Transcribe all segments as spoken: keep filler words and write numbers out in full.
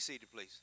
seated, please.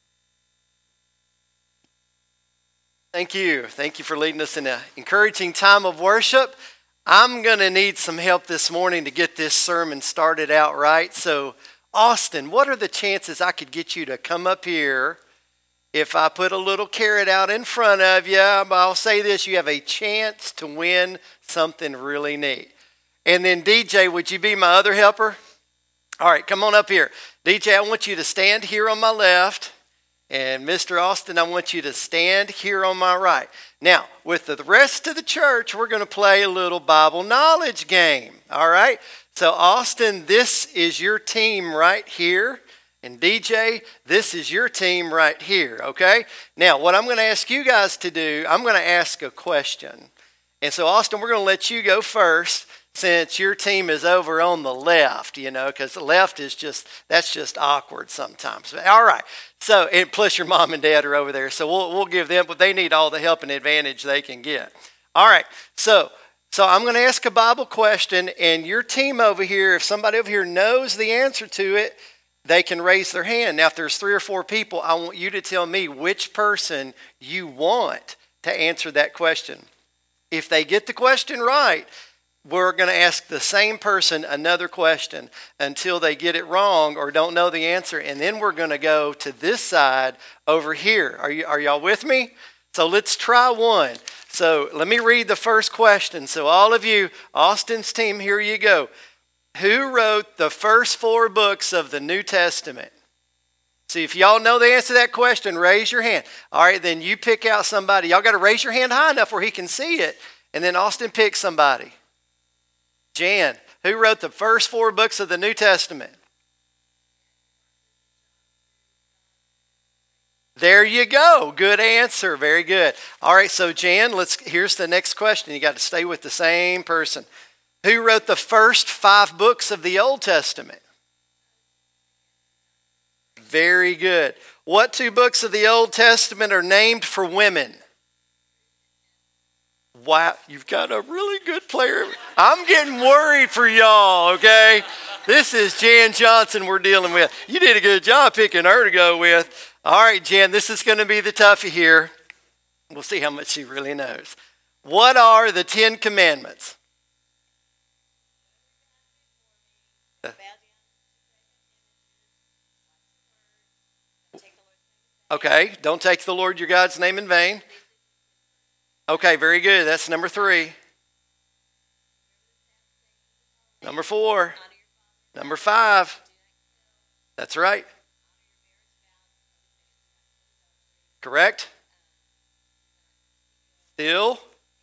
Thank you. Thank you for leading us in an encouraging time of worship. I'm going to need some help this morning to get this sermon started out right. So, Austin, what are the chances I could get you to come up here? If I put a little carrot out in front of you, I'll say this, you have a chance to win something really neat. And then D J, would you be my other helper? All right, come on up here. D J, I want you to stand here on my left. And Mister Austin, I want you to stand here on my right. Now, with the rest of the church, we're going to play a little Bible knowledge game. All right? So, Austin, this is your team right here. And D J, this is your team right here. Okay? Now, what I'm going to ask you guys to do, I'm going to ask a question. And so, Austin, we're going to let you go first, since your team is over on the left, you know, because the left is just, that's just awkward sometimes. All right. So, and plus your mom and dad are over there. So we'll we'll give them, but they need all the help and advantage they can get. All right. So, so I'm going to ask a Bible question, and your team over here, if somebody over here knows the answer to it, they can raise their hand. Now, if there's three or four people, I want you to tell me which person you want to answer that question. If they get the question right, we're going to ask the same person another question until they get it wrong or don't know the answer. And then we're going to go to this side over here. Are you, are y'all with me? So let's try one. So let me read the first question. So all of you, Austin's team, here you go. Who wrote the first four books of the New Testament? See, if y'all know the answer to that question, raise your hand. All right, then you pick out somebody. Y'all got to raise your hand high enough where he can see it. And then Austin picks somebody. Jan, who wrote the first four books of the New Testament? There you go. Good answer. Very good. All right, so Jan, let's. Here's the next question. You got to stay with the same person. Who wrote the first five books of the Old Testament? Very good. What two books of the Old Testament are named for women? Wow, you've got a really good player. I'm getting worried for y'all, okay? This is Jan Johnson we're dealing with. You did a good job picking her to go with. All right, Jan, this is going to be the toughie here. We'll see how much she really knows. What are the Ten Commandments? Okay, don't take the Lord your God's name in vain. Okay, very good. That's number three. Number four. Number five. That's right. Correct. Still.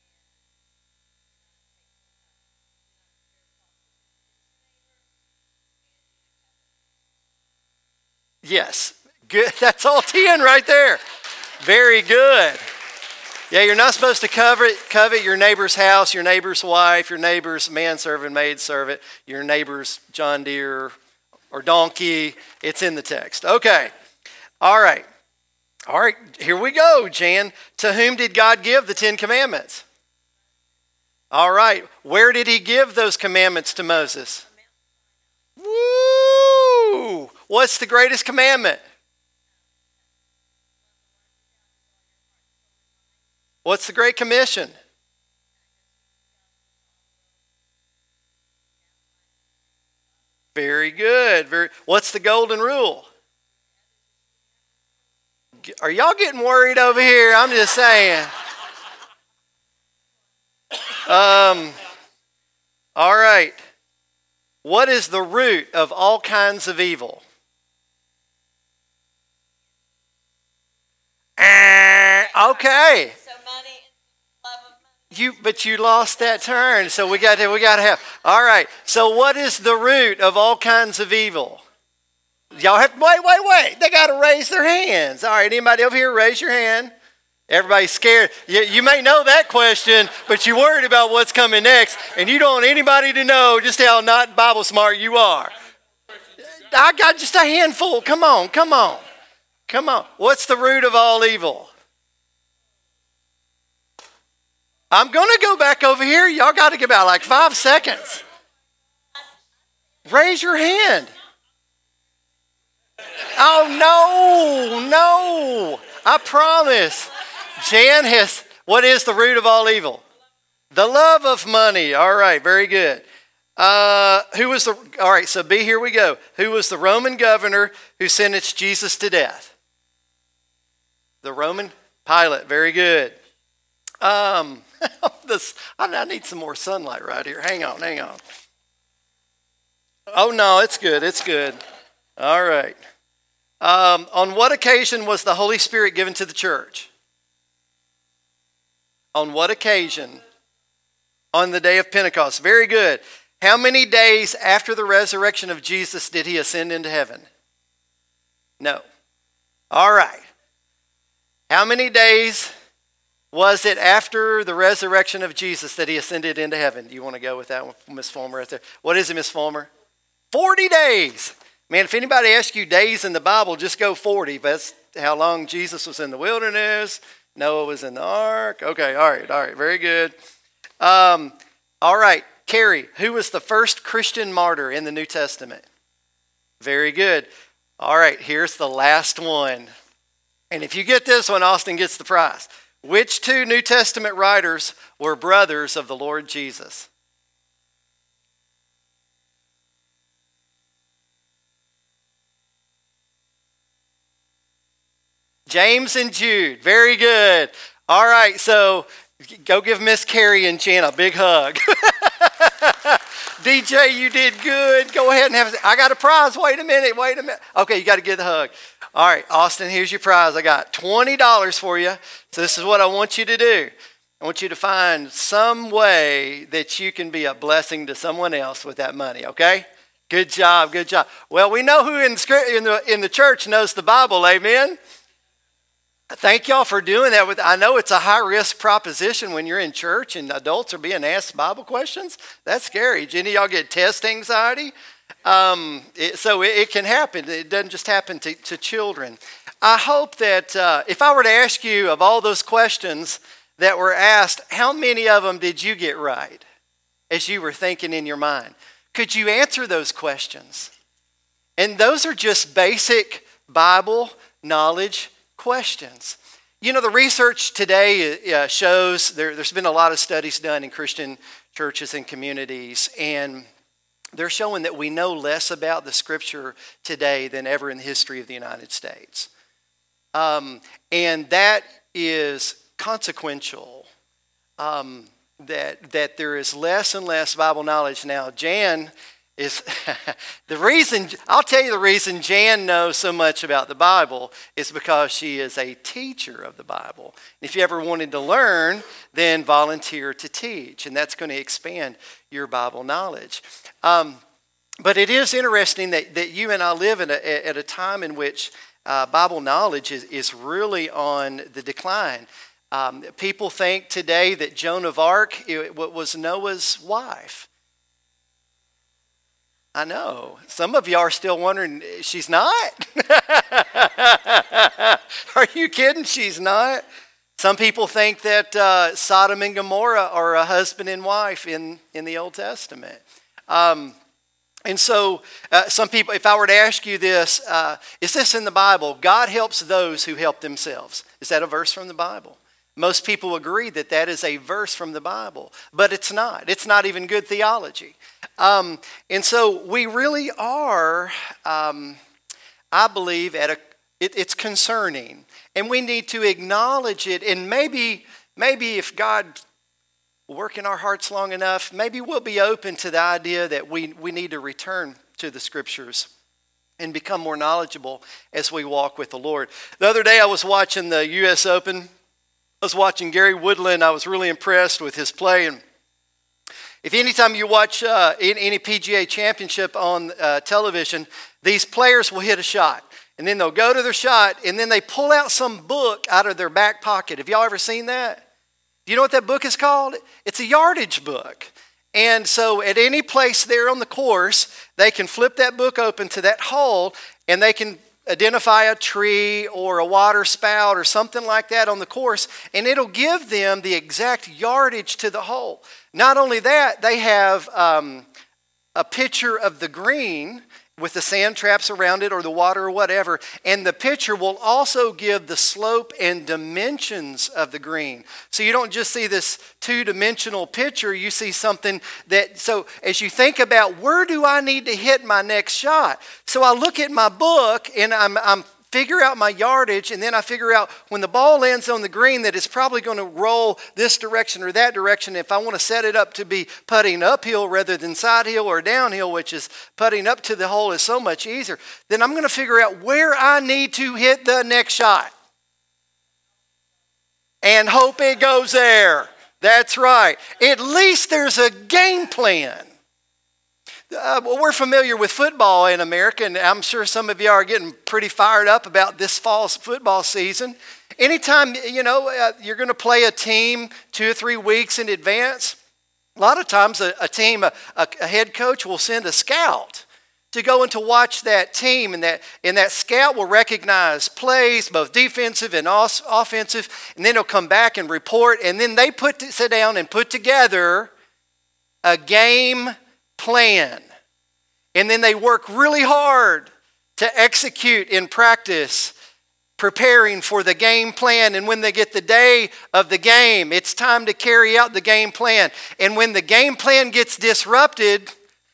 Yes. Good. That's all ten right there. Very good. Yeah, you're not supposed to covet, covet your neighbor's house, your neighbor's wife, your neighbor's manservant, maidservant, your neighbor's John Deere or donkey. It's in the text. Okay. All right. All right. Here we go, Jan. To whom did God give the Ten Commandments? All right. Where did he give those commandments to Moses? Woo! What's the greatest commandment? What's the Great Commission? Very good. Very. What's the Golden Rule? Are y'all getting worried over here? I'm just saying. Um. All right. What is the root of all kinds of evil? Uh, okay. You, but you lost that turn, so we got to we got to have. All right. So, what is the root of all kinds of evil? Y'all have wait, wait, wait. They got to raise their hands. All right. Anybody over here, raise your hand. Everybody's scared. You, you may know that question, but you're worried about what's coming next, and you don't want anybody to know just how not Bible smart you are. I got just a handful. Come on, come on, come on. What's the root of all evil? I'm going to go back over here. Y'all got to give out like five seconds. Raise your hand. Oh, no, no. I promise. Jan has, what is the root of all evil? The love of money. All right, very good. Uh, who was the, all right, so B, here we go. Who was the Roman governor who sentenced Jesus to death? The Roman Pilate. Very good. Um, this, I need some more sunlight right here. Hang on, hang on. Oh, no, it's good, it's good. All right. Um, on what occasion was the Holy Spirit given to the church? On what occasion? On the day of Pentecost. Very good. How many days after the resurrection of Jesus did he ascend into heaven? No. All right. How many days was it after the resurrection of Jesus that he ascended into heaven? Do you want to go with that one, Miss Fulmer, right there? What is it, Miss Fulmer? forty days. Man, if anybody asks you days in the Bible, just go forty. That's how long Jesus was in the wilderness. Noah was in the ark. Okay, all right, all right, very good. Um, all right, Carrie, who was the first Christian martyr in the New Testament? Very good. All right, here's the last one. And if you get this one, Austin gets the prize. Which two New Testament writers were brothers of the Lord Jesus? James and Jude. Very good. All right, so go give Miss Carrie and Jen a big hug. D J, you did good. Go ahead and have, I got a prize. Wait a minute, wait a minute. Okay, you got to get the hug. All right, Austin, here's your prize. I got twenty dollars for you. So this is what I want you to do. I want you to find some way that you can be a blessing to someone else with that money, okay? Good job, good job. Well, we know who in the, in the, in the church knows the Bible, amen? Thank y'all for doing that. With I know it's a high-risk proposition when you're in church and adults are being asked Bible questions. That's scary. Jenny, y'all get test anxiety? Um, it, so it, it can happen. It doesn't just happen to, to children. I hope that uh, if I were to ask you of all those questions that were asked, how many of them did you get right as you were thinking in your mind? Could you answer those questions? And those are just basic Bible knowledge questions. You know, the research today uh, shows there, there's been a lot of studies done in Christian churches and communities, and they're showing that we know less about the Scripture today than ever in the history of the United States. Um, and that is consequential, um, that, that there is less and less Bible knowledge now. Jan is the reason, I'll tell you the reason Jan knows so much about the Bible is because she is a teacher of the Bible. If you ever wanted to learn, then volunteer to teach, and that's going to expand your Bible knowledge. Um, but it is interesting that, that you and I live in a, at a time in which uh, Bible knowledge is, is really on the decline. Um, people think today that Joan of Arc it, was Noah's wife. I know. Some of you are still wondering, she's not? Are you kidding? She's not? Some people think that uh, Sodom and Gomorrah are a husband and wife in, in the Old Testament. Um, and so uh, some people, if I were to ask you this, uh, is this in the Bible? God helps those who help themselves. Is that a verse from the Bible? Most people agree that that is a verse from the Bible, but it's not. It's not even good theology. Um, and so we really are, um, I believe, at a. It, it's concerning, and we need to acknowledge it. And maybe, maybe if God will work in our hearts long enough, maybe we'll be open to the idea that we we need to return to the Scriptures and become more knowledgeable as we walk with the Lord. The other day, I was watching the U S Open. I was watching Gary Woodland. I was really impressed with his play. And if anytime you watch uh, any P G A championship on uh, television, these players will hit a shot. And then they'll go to their shot, and then they pull out some book out of their back pocket. Have y'all ever seen that? Do you know what that book is called? It's a yardage book. And so at any place there on the course, they can flip that book open to that hole, and they can identify a tree or a water spout or something like that on the course, and it'll give them the exact yardage to the hole. Not only that, they have um, a picture of the green, with the sand traps around it or the water or whatever. And the picture will also give the slope and dimensions of the green. So you don't just see this two-dimensional picture, you see something that, so as you think about where do I need to hit my next shot? So I look at my book and I'm, I'm figure out my yardage, and then I figure out when the ball lands on the green that it's probably going to roll this direction or that direction. If I want to set it up to be putting uphill rather than side hill or downhill, which is putting up to the hole is so much easier, then I'm going to figure out where I need to hit the next shot and hope it goes there. That's right. At least there's a game plan. Uh, well, we're familiar with football in America, and I'm sure some of you are getting pretty fired up about this fall's football season. Anytime, you know, uh, you're going to play a team two or three weeks in advance, a lot of times a, a team, a, a head coach will send a scout to go and to watch that team, and that, and that scout will recognize plays, both defensive and os- offensive, and then he'll come back and report, and then they put to, sit down and put together a game plan. And then they work really hard to execute in practice, preparing for the game plan. And when they get the day of the game, it's time to carry out the game plan. And when the game plan gets disrupted,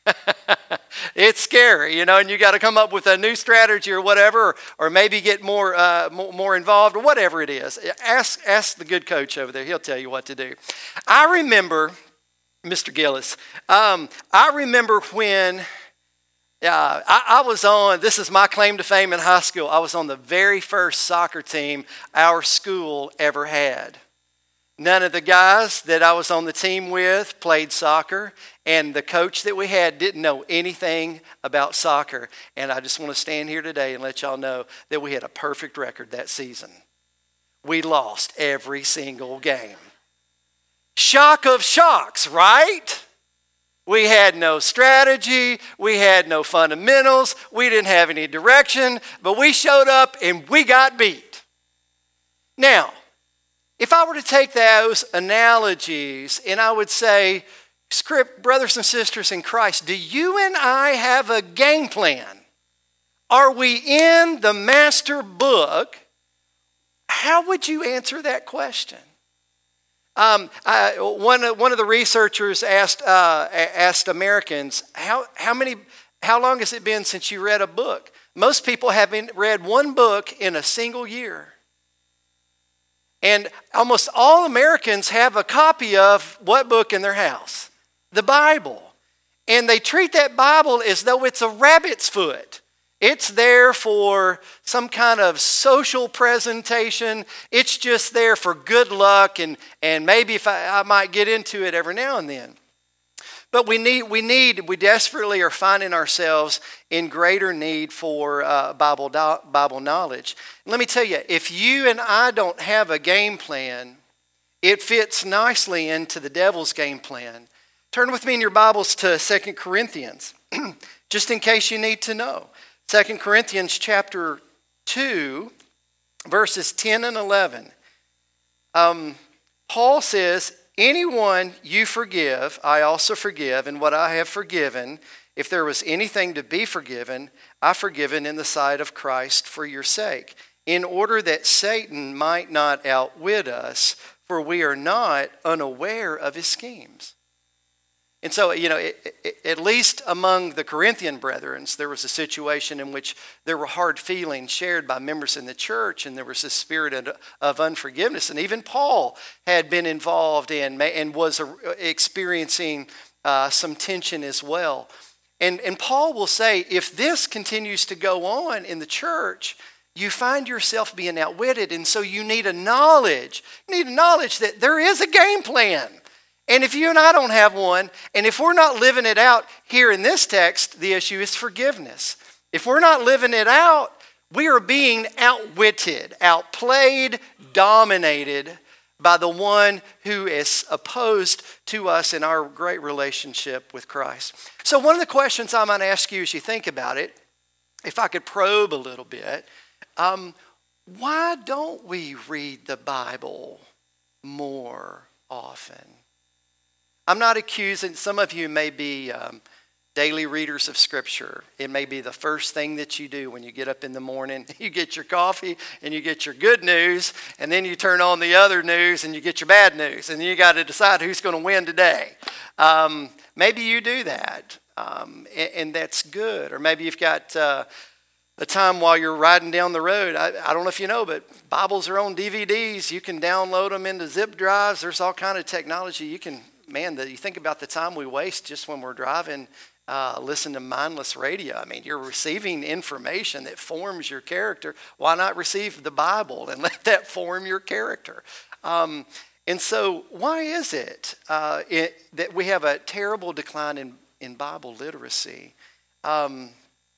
it's scary, you know, and you got to come up with a new strategy or whatever, or, or maybe get more, uh, more more involved or whatever it is. Ask, ask the good coach over there. He'll tell you what to do. I remember Mister Gillis. Um, I remember when uh, I, I was on, this is my claim to fame in high school, I was on the very first soccer team our school ever had. None of the guys that I was on the team with played soccer, and the coach that we had didn't know anything about soccer. And I just want to stand here today and let y'all know that we had a perfect record that season. We lost every single game. Shock of shocks, right? We had no strategy. We had no fundamentals. We didn't have any direction, but we showed up and we got beat. Now, if I were to take those analogies and I would say, script, brothers and sisters in Christ, do you and I have a game plan? Are we in the master book? How would you answer that question? Um, I, one, one of the researchers asked uh, asked Americans, how, how many, how long has it been since you read a book? Most people haven't read one book in a single year. And almost all Americans have a copy of what book in their house? The Bible. And they treat that Bible as though it's a rabbit's foot. It's there for some kind of social presentation. It's just there for good luck, and, and maybe if I, I might get into it every now and then. But we need, we need, we desperately are finding ourselves in greater need for uh, Bible, Bible knowledge. Let me tell you, if you and I don't have a game plan, it fits nicely into the devil's game plan. Turn with me in your Bibles to Second Corinthians, just in case you need to know. Second Corinthians chapter two, verses ten and eleven. Um, Paul says, anyone you forgive, I also forgive, and what I have forgiven, if there was anything to be forgiven, I forgiven in the sight of Christ for your sake, in order that Satan might not outwit us, for we are not unaware of his schemes. And so, you know, it, it, at least among the Corinthian brethren, there was a situation in which there were hard feelings shared by members in the church, and there was a spirit of, of unforgiveness. And even Paul had been involved in and was experiencing uh, some tension as well. And, and Paul will say, if this continues to go on in the church, you find yourself being outwitted. And so you need a knowledge. You need a knowledge that there is a game plan. And if you and I don't have one, and if we're not living it out here in this text, the issue is forgiveness. If we're not living it out, we are being outwitted, outplayed, dominated by the one who is opposed to us in our great relationship with Christ. So one of the questions I might ask you as you think about it, if I could probe a little bit, um, why don't we read the Bible more often? I'm not accusing, some of you may be um, daily readers of Scripture. It may be the first thing that you do when you get up in the morning. You get your coffee and you get your good news, and then you turn on the other news and you get your bad news, and then you got to decide who's going to win today. Um, maybe you do that, um, and, and that's good. Or maybe you've got uh, a time while you're riding down the road. I, I don't know if you know, but Bibles are on D V Ds. You can download them into zip drives. There's all kind of technology. You can, man, the, you think about the time we waste just when we're driving, uh, listen to mindless radio. I mean, you're receiving information that forms your character. Why not receive the Bible and let that form your character? Um, and so why is it, uh, it that we have a terrible decline in, in Bible literacy? Um,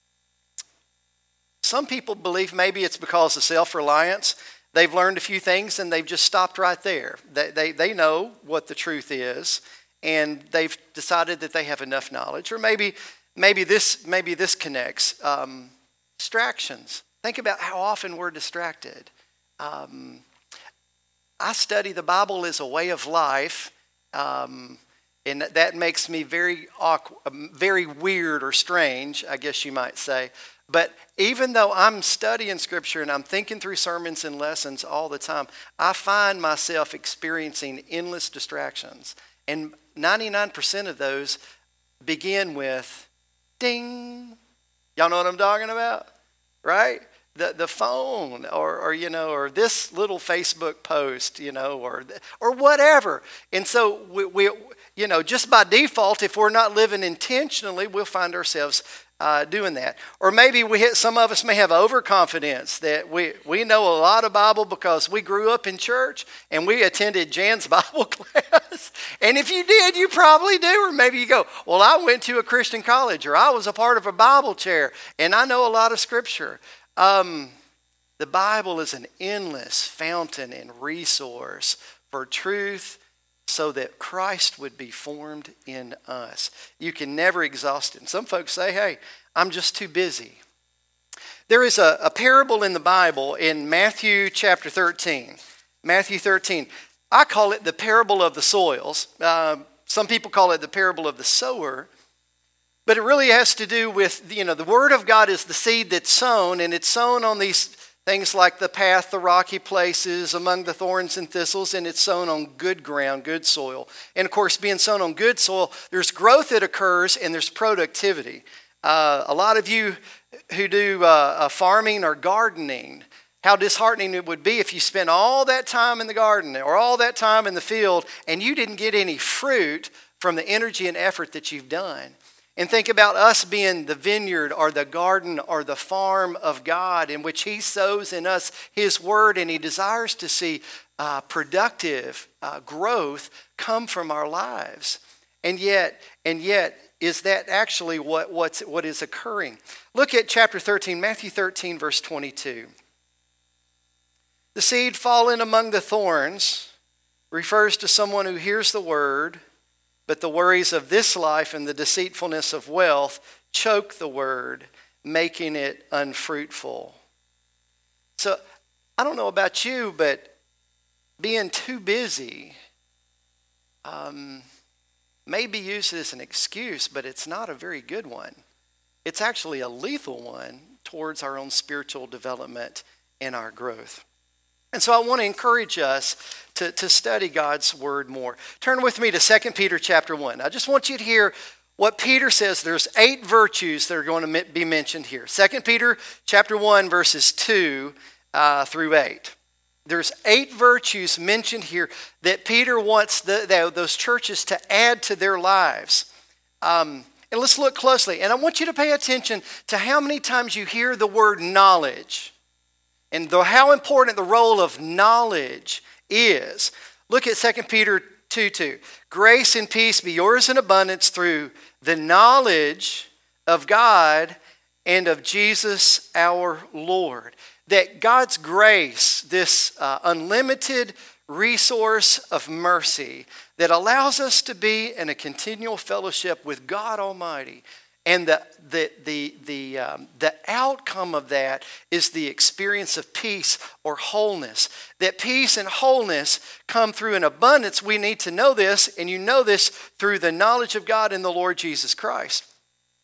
Some people believe maybe it's because of self-reliance. They've learned a few things and they've just stopped right there. They, they, they know what the truth is, and they've decided that they have enough knowledge. Or maybe maybe this maybe this connects. Um, distractions. Think about how often we're distracted. Um, I study the Bible as a way of life, um, and that makes me very awkward, very weird or strange, I guess you might say. But even though I'm studying Scripture and I'm thinking through sermons and lessons all the time, I find myself experiencing endless distractions. And ninety-nine percent of those begin with ding. Y'all know what I'm talking about? Right? The the phone or, or you know, or this little Facebook post, you know, or or whatever. And so we, we you know, just by default, if we're not living intentionally, we'll find ourselves Uh, doing that. Or maybe we hit, some of us may have overconfidence that we, we know a lot of Bible because we grew up in church and we attended Jan's Bible class. And if you did, you probably do. Or maybe you go, well, I went to a Christian college, or I was a part of a Bible chair and I know a lot of Scripture. Um, the Bible is an endless fountain and resource for truth, so that Christ would be formed in us. You can never exhaust it. And some folks say, hey, I'm just too busy. There is a, a parable in the Bible in Matthew chapter thirteen. Matthew thirteen. I call it the parable of the soils. Uh, some people call it the parable of the sower. But it really has to do with, you know, the Word of God is the seed that's sown, and it's sown on these things like the path, the rocky places, among the thorns and thistles, and it's sown on good ground, good soil. And of course, being sown on good soil, there's growth that occurs and there's productivity. Uh, a lot of you who do uh, farming or gardening, how disheartening it would be if you spent all that time in the garden or all that time in the field and you didn't get any fruit from the energy and effort that you've done. And think about us being the vineyard or the garden or the farm of God, in which He sows in us His Word, and He desires to see uh, productive uh, growth come from our lives. And yet, and yet, is that actually what, what's, what is occurring? Look at chapter thirteen, Matthew thirteen, verse twenty-two. The seed fallen among the thorns refers to someone who hears the Word, but the worries of this life and the deceitfulness of wealth choke the word, making it unfruitful. So, I don't know about you, but being too busy um, may be used as an excuse, but it's not a very good one. It's actually a lethal one towards our own spiritual development and our growth. And so I want to encourage us to, to study God's Word more. Turn with me to Second Peter chapter one. I just want you to hear what Peter says. There's eight virtues that are going to be mentioned here. Second Peter chapter one, verses two uh, through eight. There's eight virtues mentioned here that Peter wants the, the, those churches to add to their lives. Um, and let's look closely. And I want you to pay attention to how many times you hear the word knowledge. And the, how important the role of knowledge is. Look at Second Peter two two. Grace and peace be yours in abundance through the knowledge of God and of Jesus our Lord. That God's grace, this uh, unlimited resource of mercy that allows us to be in a continual fellowship with God Almighty. And the the the the um, the outcome of that is the experience of peace or wholeness. That peace and wholeness come through an abundance. We need to know this, and you know this through the knowledge of God and the Lord Jesus Christ.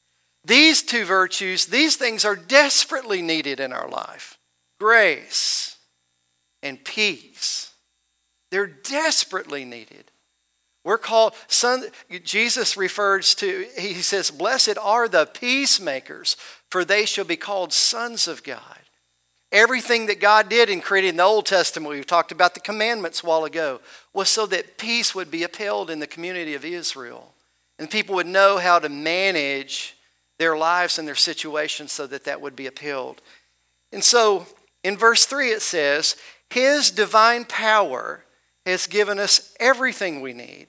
These two virtues, these things are desperately needed in our life. Grace and peace. They're desperately needed. We're called, son, Jesus refers to, he says, blessed are the peacemakers, for they shall be called sons of God. Everything that God did in creating the Old Testament, we've talked about the commandments a while ago, was so that peace would be upheld in the community of Israel. And people would know how to manage their lives and their situations so that that would be upheld. And so in verse three it says, his divine power has given us everything we need.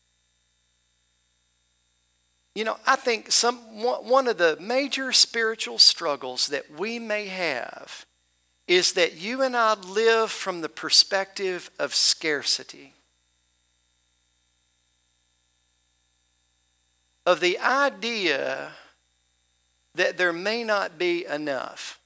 You know, I think some one of the major spiritual struggles that we may have is that you and I live from the perspective of scarcity. Of the idea that there may not be enough.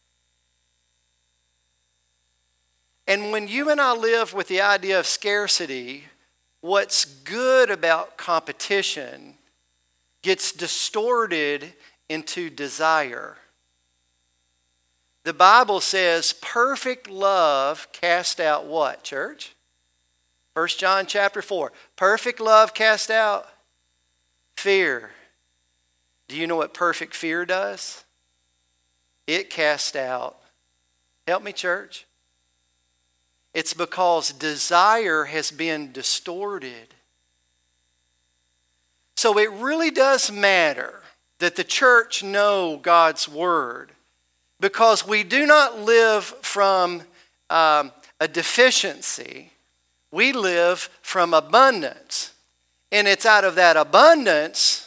And when you and I live with the idea of scarcity, what's good about competition gets distorted into desire. The Bible says perfect love casts out what, church? First John chapter four. Perfect love casts out fear. Do you know what perfect fear does? It casts out, help me church. It's because desire has been distorted. So it really does matter that the church know God's word, because we do not live from um, a deficiency. We live from abundance. And it's out of that abundance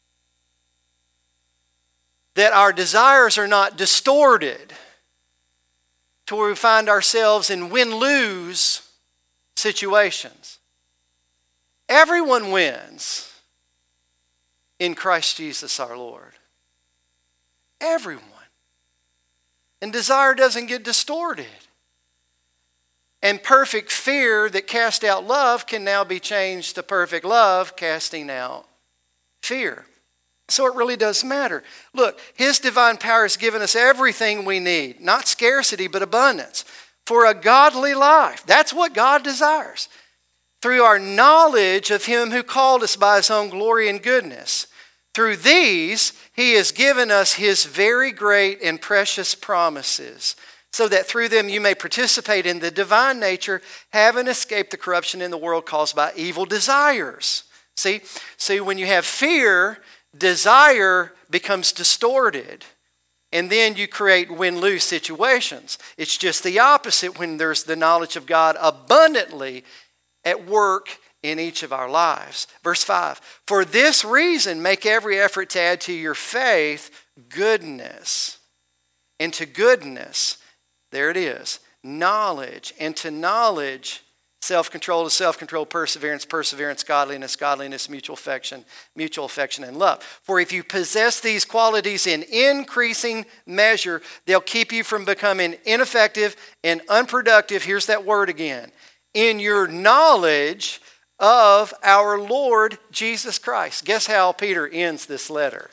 that our desires are not distorted to where we find ourselves in win-lose situations. Everyone wins in Christ Jesus our Lord. Everyone. And desire doesn't get distorted. And perfect fear that cast out love can now be changed to perfect love casting out fear. So it really does matter. Look, his divine power has given us everything we need. Not scarcity, but abundance. For a godly life. That's what God desires. Through our knowledge of him who called us by his own glory and goodness. Through these, he has given us his very great and precious promises, so that through them you may participate in the divine nature, having escaped the corruption in the world caused by evil desires. See, see, when you have fear, desire becomes distorted, and then you create win-lose situations. It's just the opposite when there's the knowledge of God abundantly at work in each of our lives. Verse five, for this reason make every effort to add to your faith goodness, and to goodness, there it is, knowledge, and to knowledge, self-control, to self-control, perseverance, perseverance, godliness, godliness, mutual affection, mutual affection, and love. For if you possess these qualities in increasing measure, they'll keep you from becoming ineffective and unproductive, here's that word again, in your knowledge of our Lord Jesus Christ. Guess how Peter ends this letter?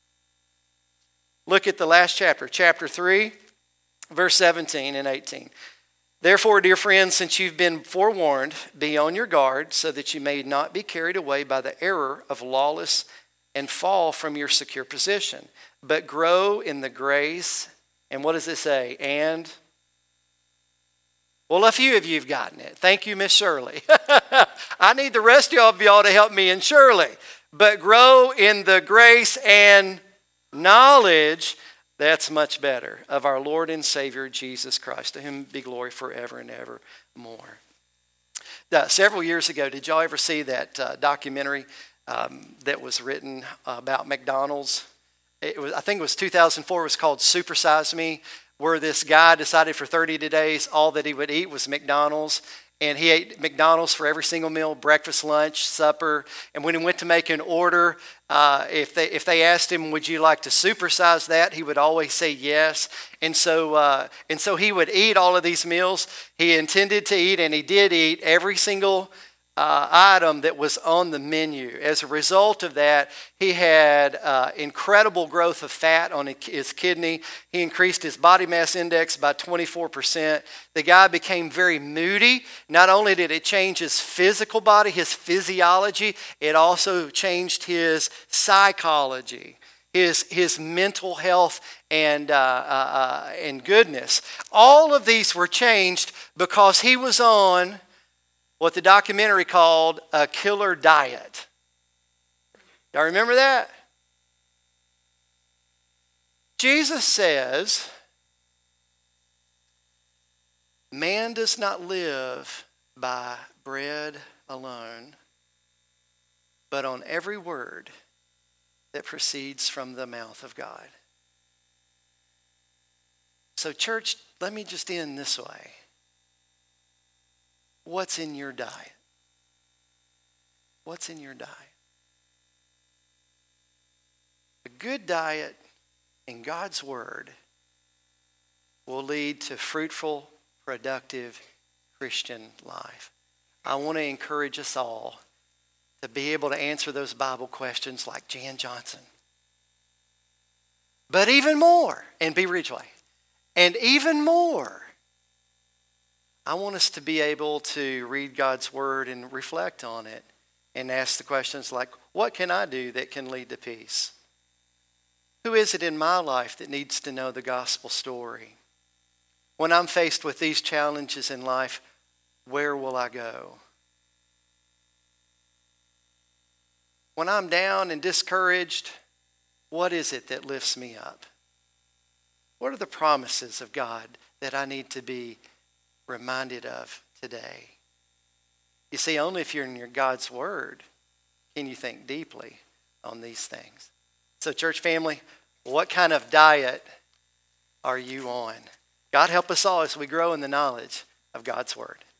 Look at the last chapter, chapter three, verse seventeen and eighteen. Therefore, dear friends, since you've been forewarned, be on your guard so that you may not be carried away by the error of lawless and fall from your secure position, but grow in the grace, and what does it say? And, well, a few of you have gotten it. Thank you, Miss Shirley. I need the rest of y'all to help me and Shirley. But grow in the grace and knowledge, that's much better, of our Lord and Savior, Jesus Christ. To whom be glory forever and ever more. Uh, several years ago, did y'all ever see that uh, documentary um, that was written about McDonald's? It was, I think it was two thousand four. It was called Super Size Me, where this guy decided for thirty days all that he would eat was McDonald's. And he ate McDonald's for every single meal, breakfast, lunch, supper. And when he went to make an order, uh, if they if they asked him, would you like to supersize that? He would always say yes. And so uh, and so he would eat all of these meals he intended to eat, and he did eat every single uh, item that was on the menu. As a result of that, he had uh, incredible growth of fat on his kidney. He increased his body mass index by twenty-four percent. The guy became very moody. Not only did it change his physical body, his physiology, it also changed his psychology. His, his mental health and, uh, uh, and goodness. All of these were changed because he was on what the documentary called a killer diet. Y'all remember that? Jesus says, man does not live by bread alone, but on every word that proceeds from the mouth of God. So church, let me just end this way. What's in your diet? What's in your diet? A good diet in God's Word will lead to fruitful, productive Christian life. I want to encourage us all to be able to answer those Bible questions like Jan Johnson. But even more, and be Ridgeway, and even more, I want us to be able to read God's Word and reflect on it and ask the questions like, what can I do that can lead to peace? Who is it in my life that needs to know the gospel story? When I'm faced with these challenges in life, where will I go? When I'm down and discouraged, what is it that lifts me up? What are the promises of God that I need to be reminded of today? You see, only if you're in your God's Word can you think deeply on these things. So church family, what kind of diet are you on? God help us all as we grow in the knowledge of God's Word.